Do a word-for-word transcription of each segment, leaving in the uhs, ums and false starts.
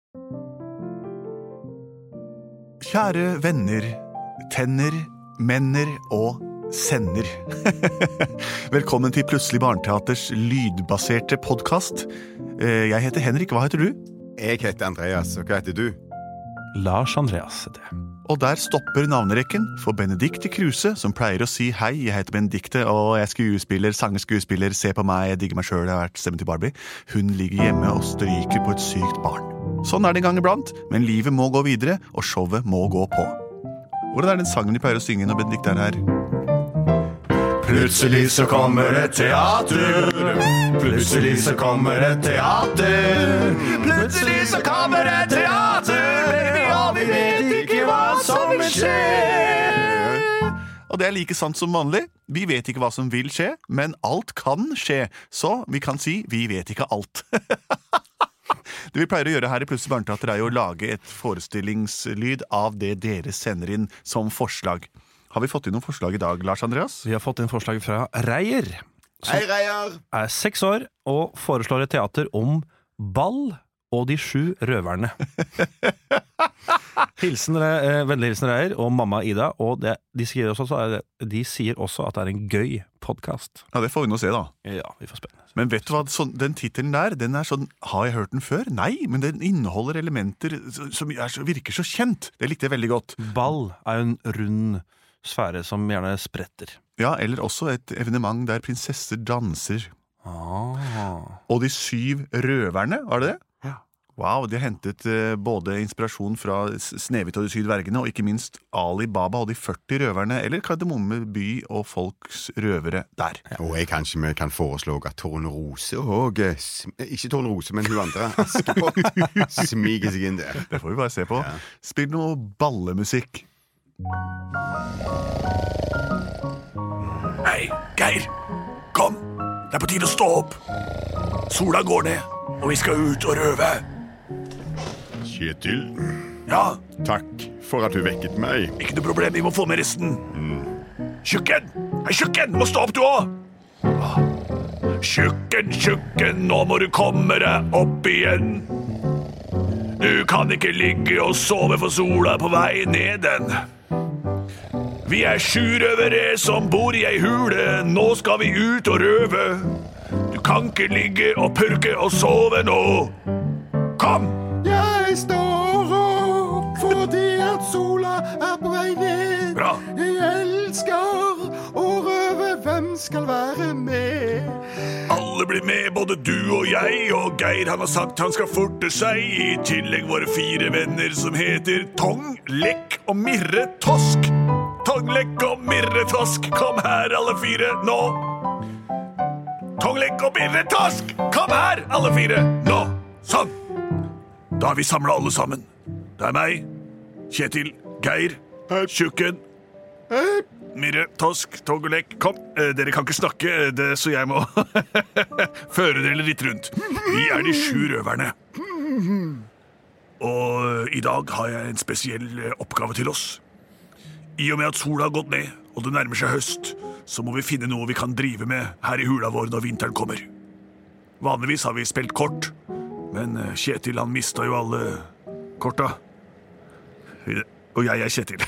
Kjære venner, tenner, menner og sender. Velkommen til Plutselig Barneteaters lydbaserte podcast. Jeg heter Henrik, hva heter du? Jeg heter Andreas, og hva heter du? Lars Andreas heter jeg. Og der stopper navnerekken for Benedikte Kruse, som pleier å si hei, jeg heter Benedikte, og jeg er skuespiller, sangerskuespiller, se på meg, jeg digger meg selv, jeg har vært stemmen til Barbie. Hun ligger hjemme og stryker på et sykt barn. Sånn er det en gang iblant, men livet må gå videre, og showet må gå på. Hvordan er den sangen de pleier å synge når Benedikte er her? Plutselig så kommer et teater, plutselig så kommer et teater, plutselig så kommer et teater, og vi vet ikke hva som vil skje. Og det er like sant som vanlig. Vi vet ikke hva som vil skje, men alt kan skje. Så vi kan si, vi vet ikke alt. Det vi pleier å gjøre her i Plutselig Barneteater er jo å lage et forestillingslyd av det dere sender inn som forslag. Har vi fått inn noen forslag i dag, Lars Andreas? Vi har fått inn forslag fra Reier, som Hei, Reier! er seks år og foreslår et teater om ball og de sju røverne. Hilsen, eh, vennlig hilsen Reier og mamma Ida, og det, de, sier også, de sier også at det er en gøy podcast. Ja, det får vi nå se da. Ja, vi får spenne. Men vet du hva, sånn, den titelen der, den er sånn, har jeg hørt den før? Nei, men den inneholder elementer som er, så, virker så kjent. Det likte jeg veldig godt. Ball er jo en rund sfære som gjerne spretter. Ja, eller også et evenement der prinsesser danser. Ah. Og de syv røverne, var det det? Ja. Wow, de har hentet eh, både inspirasjon fra Snehvit og de syv dvergene, og ikke minst Ali Baba og de førti røverne, eller Kardemomme by og folks røvere der. Ja. Og jeg kanskje vi kan foreslå at Tornerose og, ikke Tornerose, men hun andre, Askepott, smiger seg inn der. Det får vi bare se på. Ja. Spill noe ballemusikk. Hei, Geir, kom, det er på tide å stå opp. Sola går ned, og vi skal ut og røve. Kjetil, Ja, takk for at du vekket meg. ikke noe problem, vi må få med resten. Tjukken, hei tjukken, må stå opp du også. Tjukken, tjukken, nå må du komme deg opp igjen. Du kan ikke ligge og sove for sola på vei ned den. Vi er sju røvere som bor i ei hule, nå skal vi ut og røve. Du kan ikke ligge og purke og sove nå. Kom! Jeg står opp fordi at sola er på vei ned. Bra. Jeg elsker å røve, hvem skal være med? Alle blir med, både du og jeg, og Geir han har sagt han skal forte seg. I tillegg våre fire venner som heter Tong, Lekk og Mirre Tosk. Tong, Lekk og Mirre Tosk, kom her alle fire nå. Tong, Lekk og Mirre Tosk, kom her alle fire nå. Sånn. Da har vi samlet alle sammen. Det er meg, Kjetil, Geir, Tjukken, Mirre, Tosk, Tong og Lekk. Kom, eh, dere kan ikke snakke, det, så jeg må føre dere litt rundt. Vi er de sju røverne. Og i dag har jeg en spesiell oppgave til oss. I og med at sola har gått ned, og det nærmer seg høst, så må vi finne noe vi kan drive med her i hula vår når vinteren kommer. Vanligvis har vi spilt kort, men Kjetil han mistet jo alle korta. Og jeg er Kjetil.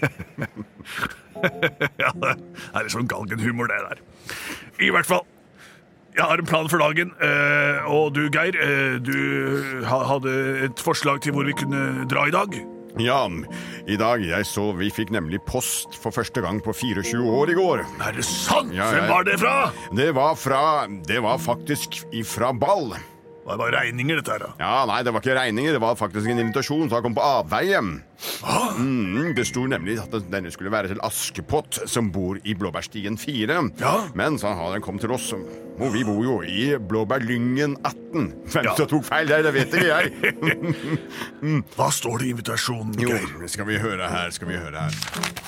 Ja, det er sånn galgenhumor det der. I hvert fall, jeg har en plan for dagen, og du Geir, du hadde et forslag til hvor vi kunne dra i dag. Ja, i dag jeg så vi fikk nemlig post for første gang på tjuefire år i går. Er det sant? Ja, Hvem ja. var det fra? Det var fra, det var faktisk ifra Ball. Det var regninger dette her da. Ja, nei, det var ikke regninger, det var faktisk en invitasjon, så han kom på avveie. Mm, det sto nemlig at denne skulle være til Askepott, som bor i Blåbærstien fire. Ja. Men så har den kommet til oss, og vi bor jo i Blåbærlyngen atten. Hvem Ja. som tok feil der, det vet ikke jeg. Hva står det i invitasjonen, Jo, Geir? skal vi høre her, skal vi høre her.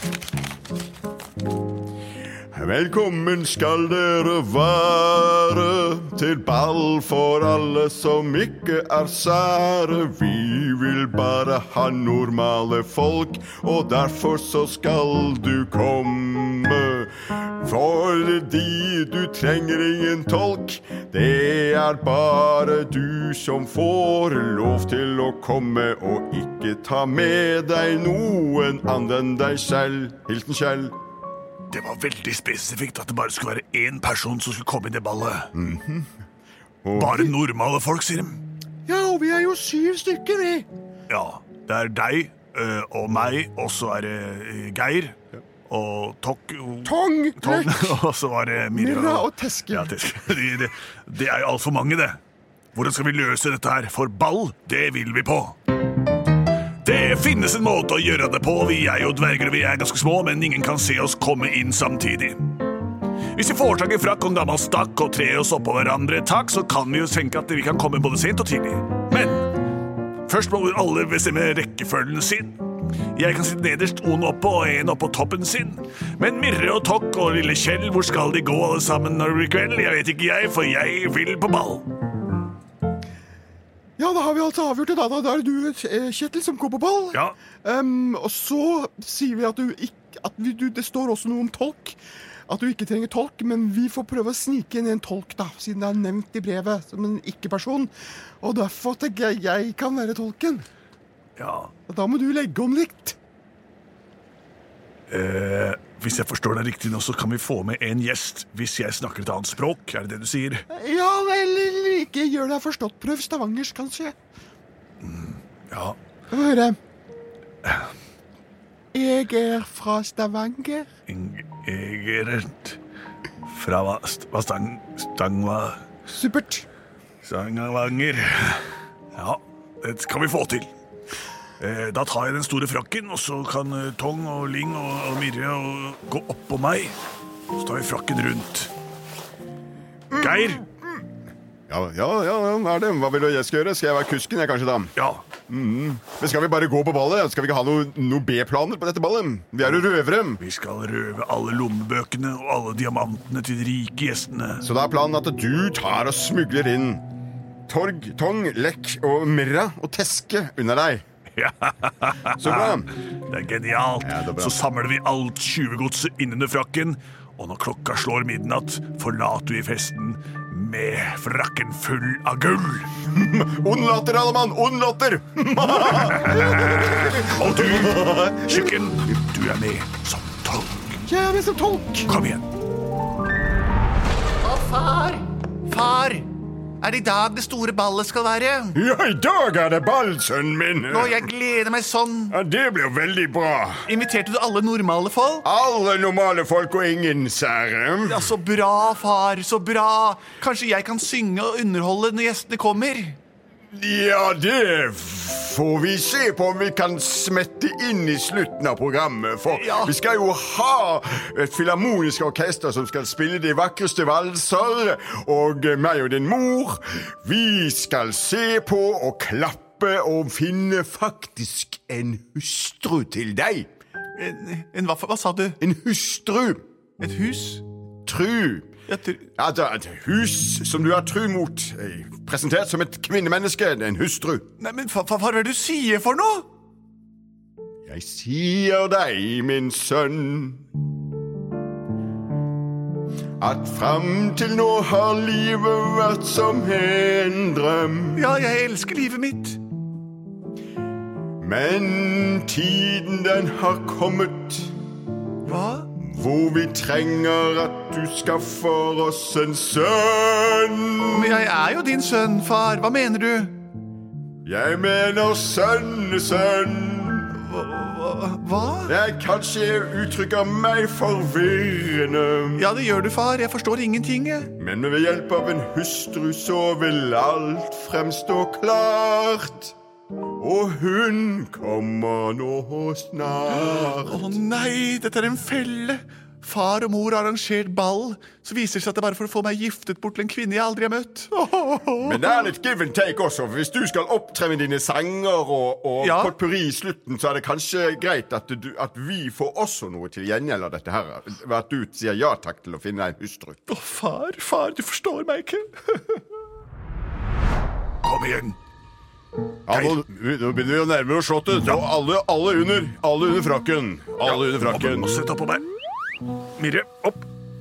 Velkommen skal dere være til ball for alle som ikke er sære. Vi vil bare ha normale folk, og derfor så skal du komme. Fordi du trenger ingen tolk. Det er bare du som får lov til å komme og ikke ta med deg noen andre enn deg selv. Hilsen Kjell. Det var veldig spesifikt at det bare skulle være én person som skulle komme i det ballet. Mm-hmm. Bare normale folk, sier de. Ja, og vi er jo syv stykker, vi. Ja, det er deg øh, og meg, og så er det øh, Geir, og Tok... Og, Tong, Tong og så var det Mirra, Mirra og Teske. Ja, Teske. Det, det, det er jo alt for mange, det. Hvordan skal vi løse dette her? For ball, det vil vi på. Det finnes en måte å gjøre det på. Vi er jo dverger, vi er ganske små, men ingen kan se oss komme inn samtidig. Hvis vi får tak i frakk og en gammel stakk og tre oss oppå hverandre tak, så kan vi jo tenke at vi kan komme både sent og tidlig. Men først må alle bestemme rekkefølgen sin. Jeg kan sitte nederst, en oppå og en oppå toppen sin. Men Mirre og Tokk og lille Kjell, hvor skal de gå alle sammen når det blir kveld? Jeg vet ikke jeg, for jeg vil på ball. Ja, da har vi altså avgjort det da. Da er det du, Kjetil, som går på ball. Ja. Um, og så sier vi at, du ikke, at vi, du, det står også noe om tolk. At du ikke trenger tolk, men vi får prøve å snike inn en tolk da, siden det er nevnt i brevet som en ikke-person. Og derfor tenker jeg jeg kan være tolken. Ja. Og da må du legge om litt. Eh, hvis jeg forstår deg riktig nå, så kan vi få med en gjest hvis jeg snakker et annet språk. Er det det du sier? Ja, eller ikke gjør deg forstått. Prøv stavangers, kanskje. Mm, ja. Få høre. Jeg er fra Stavanger. Jeg er fra hva, hva stang, stangva... Supert. Stangavanger. Ja, det kan vi få til. Eh, da tar jeg den store frakken, og så kan eh, Tong og Ling og, og Mirre og, gå opp på meg. Så tar vi frakken rundt. Geir! Ja, ja, ja, er det. Hva vil du jeg skal gjøre? Skal jeg være kusken, jeg kanskje da? Ja. Mm. Men skal vi bare gå på ballet? Skal vi ikke ha noen noe B-planer på dette ballet? Vi er jo røvere. Vi skal røve alle lommebøkene og alle diamantene til de rike gjestene. Så da er planen at du tar og smugler inn Torg, Tong, Lekk og Mirra og Teske under deg. Ja. Så bra. Det er genialt. Ja, det er bra. Så samler vi alt tjuvegodset innunder frakken, og når klokka slår midnatt, forlater vi festen med frakken full av gull. Ondlater, alle mann! Ondlater! Og du, Tjukken, du er med som tolk. Jeg er med som tolk. Kom igjen. Å, far! Far! Er det i dag det store ballet skal være? Ja, i dag er det ball, sønnen min. Nå, jeg gleder meg sånn. Ja, det blir veldig bra. Inviterte du alle normale folk? Alle normale folk og ingen sære. Ja, så bra, far, så bra. Kanskje jeg kan synge og underholde når gjestene kommer? Ja, det får vi se på om vi kan smette inn i slutten av programmet. For ja. Vi skal jo ha et filharmonisk orkester som skal spille de vakreste valser. Og meg og din mor, vi skal se på og klappe og finne faktisk en hustru til deg. En, en hva, hva sa du? En hustru. Et hus? Tru. Jeg tror... Ja, det er et hus som du er tru mot. Presentert som et kvinnemenneske, en hustru. Nei, men hva, hva er det du sier for noe? Jeg sier deg, min sønn, at frem til nå har livet vært som en drøm. Ja, jeg elsker livet mitt. Men tiden den har kommet. Hva? Hvor vi trenger at du skaffer oss en sønn. Men jeg er jo din sønn, far. Hva mener du? Jeg mener sønnesønn. Hva? Hva? Jeg kanskje uttrykker meg forvirrende. Ja, det gjør du, far. Jeg forstår ingenting. Men ved hjelp av en hustru så vil alt fremstå klart. Og hun kommer nå snart. Å nei, dette er en felle. Far og mor har arrangert ball. Så viser det seg at det bare for å få meg giftet bort til en kvinne jeg aldri har møtt. Men det er litt give and take også. Hvis du skal opptre med dine sanger og, og ja. potpourri i slutten, så er det kanskje greit at, du, at vi får også noe til gjengjeld av dette her. Ved at du sier ja takk til å finne en hustru. Å, far, far, du forstår meg ikke. Kom igjen. Ja, nå, nå begynner vi å nærme oss slottet. Ja. Alle, alle, under, alle under frakken. Alle ja, under frakken. Og sett opp på meg. Mirre, opp.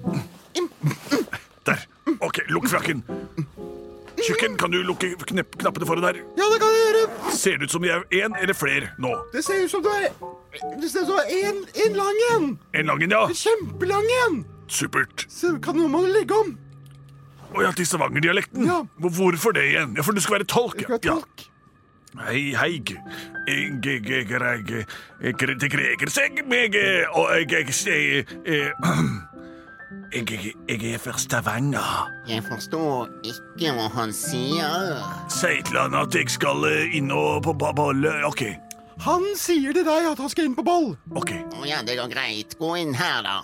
Der. Ok, lukk frakken. Tjukken, kan du lukke knepp knappene foran der? Ja, det kan jeg gjøre. Ser det ut som de er en eller flere nå? Det ser ut som du er Det ser ut som en, en lang en. En lang en, ja. En kjempelang en. Supert. Så kan du må du legge om. Åja, til Stavanger-dialekten. Ja. Hvorfor det igjen? Ja, for du skal være tolk. Jeg skal være tolk. Ja. Hei, hei. Jeg, jeg, jeg, jeg, jeg, det greger seg meg, og jeg, jeg, jeg, jeg, jeg, jeg er fra Stavanger. Jeg forstår ikke hva han sier. Si til han at jeg skal inn og på bolle. Ok, Han sier til deg at han skal inn på boll. ok. Å ja, det går greit. Gå inn her, da.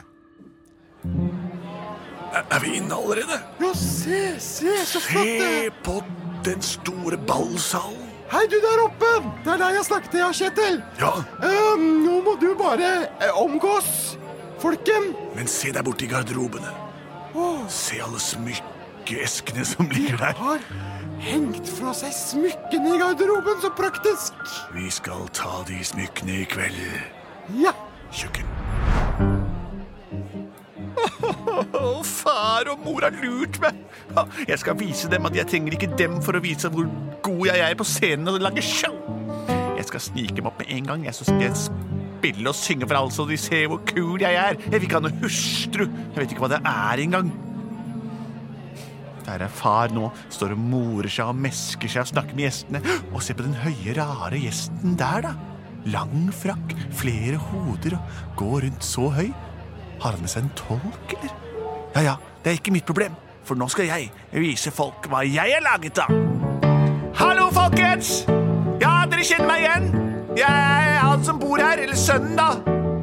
Er, er vi inne allerede? Ja, se, se, så flott det. Se på den store ballsalen. Hei, du der oppe. Det er deg jeg snakket til, ja, Kjetil. Ja, Um, nå må du bare eh, omgås folken. men se der borte i garderobene. Se alle smykkeeskene som ligger der. Har hengt fra seg smykkene i garderoben, så praktisk. Vi skal ta de smykkene i kveld. Ja. Tjukken. Far og mor har lurt meg. Jeg skal vise dem at jeg trenger ikke dem for å vise hvor god jeg er på scenen og lage show. Jeg skal snike dem opp med en gang. Jeg så skal jeg spille og synge for alle så de ser hvor kul jeg er. Jeg vil ikke ha noe hustru. Jeg vet ikke hva det er engang. Der er far nå, står og morer seg og mesker seg og snakker med gjestene. Og se på den høye, rare gjesten der da. Lang frakk, flere hoder og går rundt så høy. Har han med seg en tolk, eller? Ja, ja, det er ikke mitt problem, for nå skal jeg vise folk hva jeg er laget av. Hallo, folkens! Ja, dere kjenner meg igjen. Jeg er han som bor her, eller sønnen da.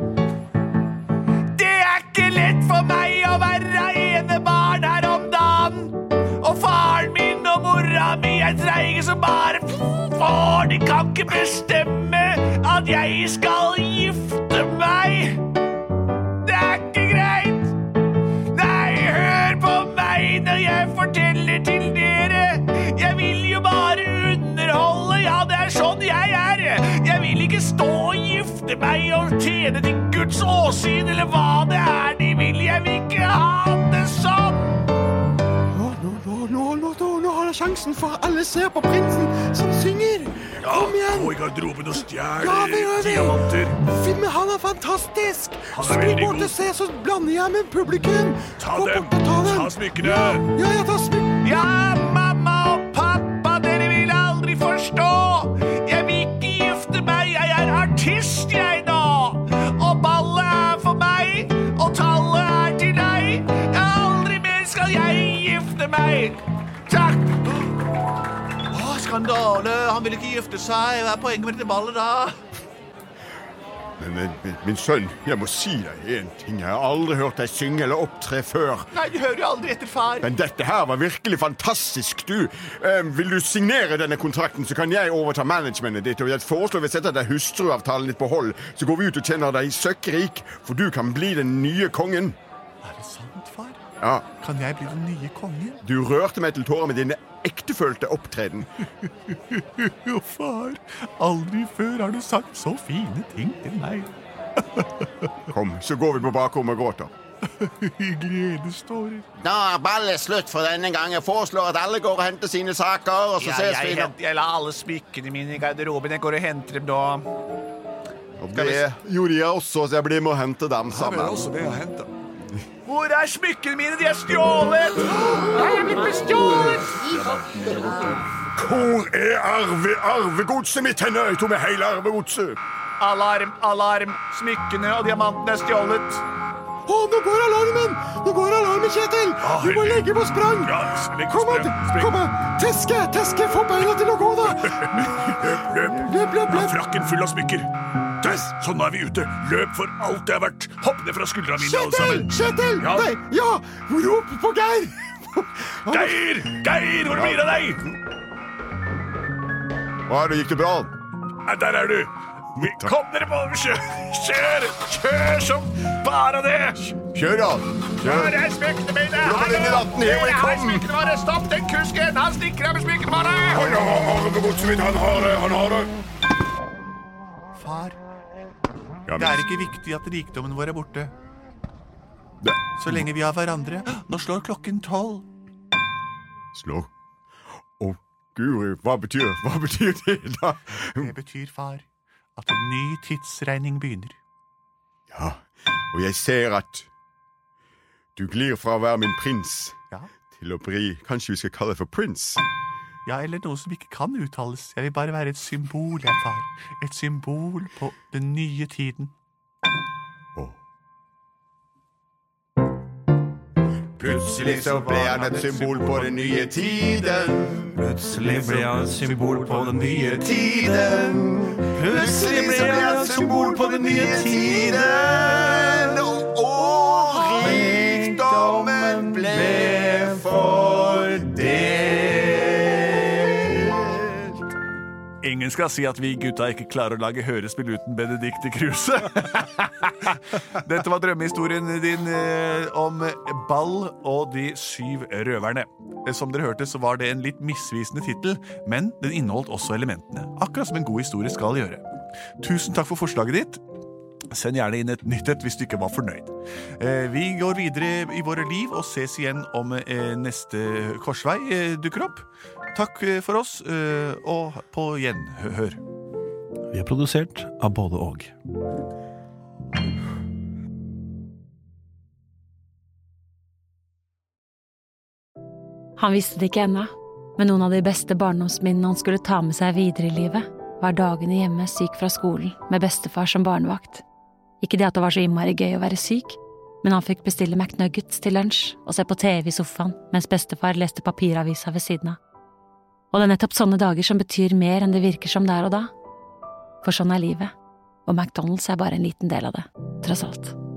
Det er ikke lett for meg å være ene barn her om dagen. Og faren min og mora mi er treige som bare for de kan ikke bestemme at jeg skal gifte meg. Når jeg forteller til dere, jeg vil jo bare underholde, ja, det er sånn jeg er. Jeg vil ikke stå og gifte meg og tjene til Guds åsyn, eller hva det er de vil. Jeg vil ikke ha det sånn. Nå, nå, nå, nå, nå, nå, nå har jeg sjansen for alle ser på prinsen som synger. Ja, Kom igjen. gå i garderoben og stjæl Ja, det gjør vi. diamanter. Filmen, han er fantastisk. Han er Spring veldig bort god. og se, så blander jeg med publikum. Ta Gå dem. bort og ta dem. Ta smykkene. Ja, ja, ja, ta smykkene. Ja, mamma og pappa, dere vil aldri forstå. Jeg vil ikke gifte meg, jeg er artist jeg nå. Og ballet er for meg, og tallet er til deg. Aldri mer skal jeg gifte meg. Takk. Åh, skandale, han vil ikke gifte seg. Hva er poenget med dette ballet da? Men, men, men, min sønn, jeg må si deg en ting. Jeg har aldri hørt deg synge eller opptre før. Nei, de hører jo aldri etter far. Men dette her var virkelig fantastisk, du. Eh, vil du signere denne kontrakten, så kan jeg overta managementet ditt. Og jeg foreslår vi setter deg hustruavtalen ditt på hold, så går vi ut og tjener deg søkkrik, for du kan bli den nye kongen. Er det sant, far? Ja, Kan jeg bli den nye kongen? du rørte meg til tårer med dine ektefølte opptreden. Jo, far. Aldri før har du sagt så fine ting til meg. Kom, så går vi på bakrommet og gråter. I gledestårer. Da er ballet slutt for denne gang. Jeg foreslår at alle går og henter sine saker, og så Ja, ses jeg, vi nå. hent, jeg la alle smykkene mine i garderoben. Jeg går og henter dem da. Og det gjorde jeg også, så jeg blir med å hente dem sammen. det å hente. Hvor er smykkene mine? De er stjålet! Jeg er blitt bestjålet! Hvor er arve, arvegodset mitt henne? Jeg tok med hele arvegodset. Alarm, alarm. Smykkene og diamantene er stjålet. Å, nå går alarmen! Nå går alarmen, Kjetil! Ah, Du må herregud. legge på sprang! Ja, legg på Kom an, sprang, sprang. kom an! Teske, teske, få beina til å gå, da! Løp, løp. Løp, løp, Ha løp! frakken full av smykker. Der, sånn er vi ute. Løp for alt det er verdt. Hopp ned fra skuldra mine, alle Kjetil! sammen. Kjetil! Ja. Nei, ja! Rop på Geir! Geir! Geir, hvor blir det av deg? Hva, det gikk det bra? Nei, der er du. Vi- Kom dere på, kjør, kjør, kjør som bare det. Kjør, da! Her Kjør! er smykkene mine. Kom inn i natten, her hvor jeg Her er kom. smykkene våre. Stopp den kusken. Han stikker av med smykkene våre. Han har arvegodset mitt, han har det, han har det. Far, Ja, det er ikke viktig at rikdommen vår er borte. Så lenge vi har hverandre. Nå slår klokken tolv. Slå. Å, Guri, hva betyr, hva betyr det da? Det betyr, far, at en ny tidsregning begynner. Ja, og jeg ser at du glir fra å være min prins Ja. til å bli, kanskje vi skal kalle det for prins. Ja, eller noe som ikke kan uttales. Jeg vil bare være et symbol, jeg, far. Et symbol på den nye tiden. Åh. Plutselig så ble han et symbol på den nye tiden. Plutselig ble han et symbol på den nye Tiden. Plutselig ble han et symbol på den nye tiden. Og, og rikdommen ble fordelt. Ingen skal si at vi gutta ikke klarer å lage hørespill uten Benedikte Kruse. Dette var drømmehistorien din eh, om Ball og de syv røverne. Eh, Som dere hørte så var det en litt misvisende titel, men den inneholdt også elementene. Akkurat som en god historie skal gjøre. Tusen takk for forslaget ditt. Send gjerne inn et nytt et hvis du ikke var fornøyd. Eh, Vi går videre i våre liv og ses igjen om eh, neste korsvei eh, dukker opp. Takk eh, for oss, eh, og på gjenhør. Vi er produsert av både og. Han visste det ikke ennå, men noen av de beste barndomsminnene han skulle ta med seg videre i livet, var dagene hjemme syk fra skolen med bestefar som barnevakt. Ikke det at det var så innmari gøy å være syk, men han fikk bestille McNuggets til lunsj og se på T V i sofaen mens bestefar leste papiravisa ved siden av. Og det er nettopp sånne dager som betyr mer enn det virker som der og da. For sånn er livet, og McDonald's er bare en liten del av det, tross alt.